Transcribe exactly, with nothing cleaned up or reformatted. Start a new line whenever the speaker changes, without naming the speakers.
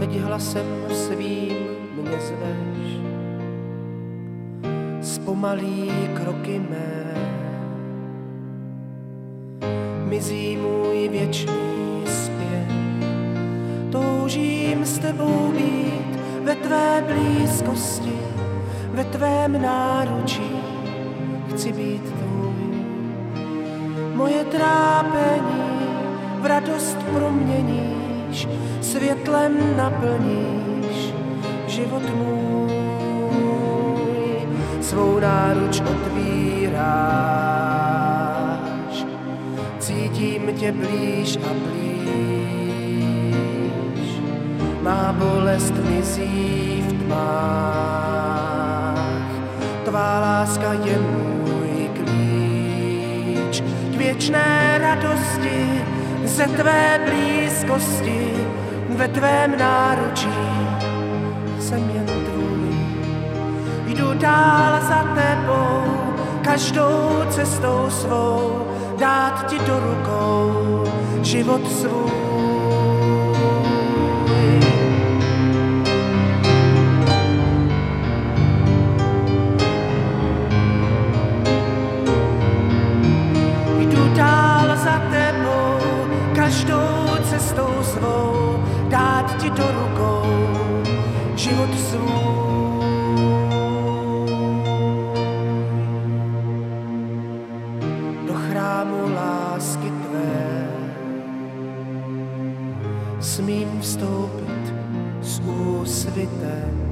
Ať hlasem svým mě zveš, zpomalí kroky mé, mizí můj věčný zpěv. Toužím s tebou být ve tvé blízkosti, ve tvém náručí, chci být tvůj. Moje trápení v radost proměníš, světlem naplníš život můj. Svou náruč otvíráš, cítím tě blíž a blíž. Má bolest mizí v tmách, tvá láska je můj klíč k věčné radosti ze tvé blízkosti, ve tvém náručí jsem jen tvůj. Jdu dál za tebou, každou cestou svou, dát ti do rukou život svůj. Jdu dál za tebou, každou cestou svou, dát ti do rukou život svůj. Do chrámu lásky tvé smím vstoupit s úsvitem,